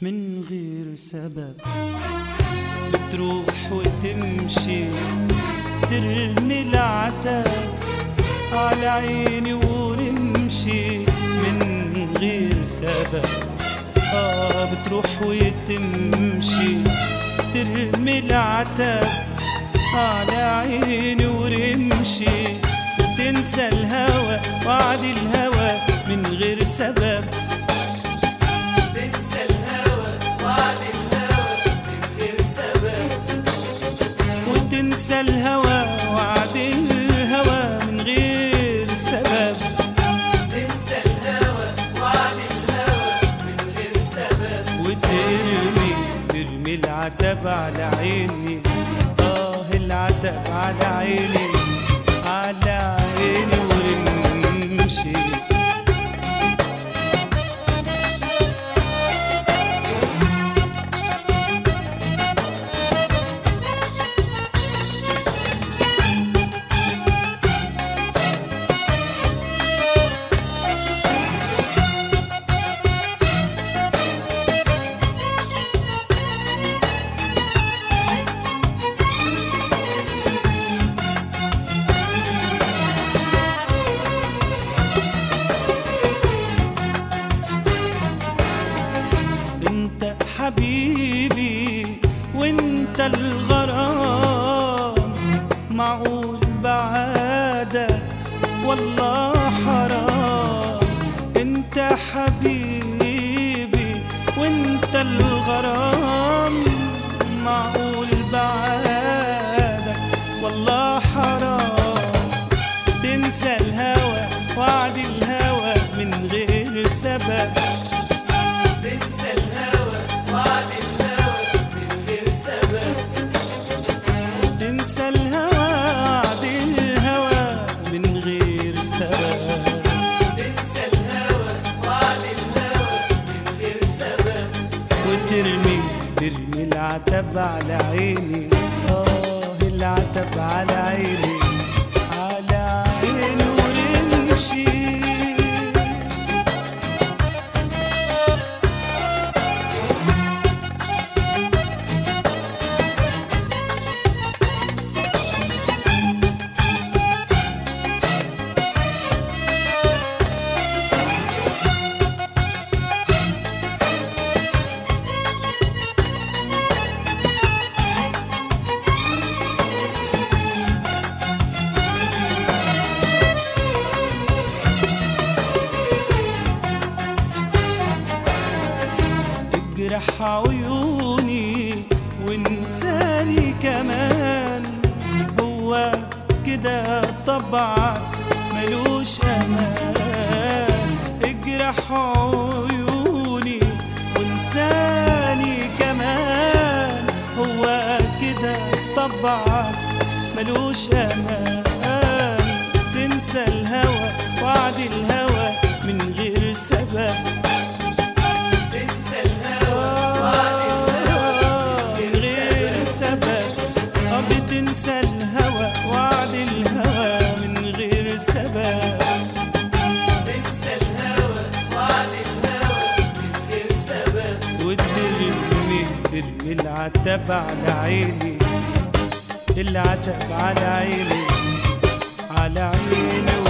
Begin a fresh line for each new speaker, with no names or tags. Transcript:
من غير سبب. بتروح وتمشي ترمي العتاب على عيني ونمشي من غير سبب. بتروح وتمشي ترمي العتاب على عيني ورمشي، وتنسى الهوى وعد الهوى من غير سبب.
تنسى الهوى وعد الهوى من غير سبب.
وتنسى الهوى وعد الهوى من غير سبب.
تنسى الهوى وعد الهوى من غير سبب.
ترمي العتب على عيني، العتب على عيني، على عيني ونمشي. حبيبي وانت الغرام، معقول بعادك والله حرام. انت حبيبي وانت الغرام، معقول بعادك والله حرام. تنسى الهوى وعد الهوى من غير سبب. تنسى الهوى وعد الهوى من غير سبب.
تنسى الهوى وعد الهوى من غير سبب.
وترمي العتب على عيني، العتب على عيني، على عيني ونمشي. اجرح عيوني وانساني كمان، هو كده طبعك ملوش امان. اجرح عيوني وانساني كمان، هو كده طبعك ملوش امان. تنسى الهوى وعد الهوى من غير سبب. بتنسى الهوى وعد الهوى من غير سبب.
تنسى الهوى وعد الهوى من غير سبب.
وترمي العتب على عيني، العتب على عيني، على عيني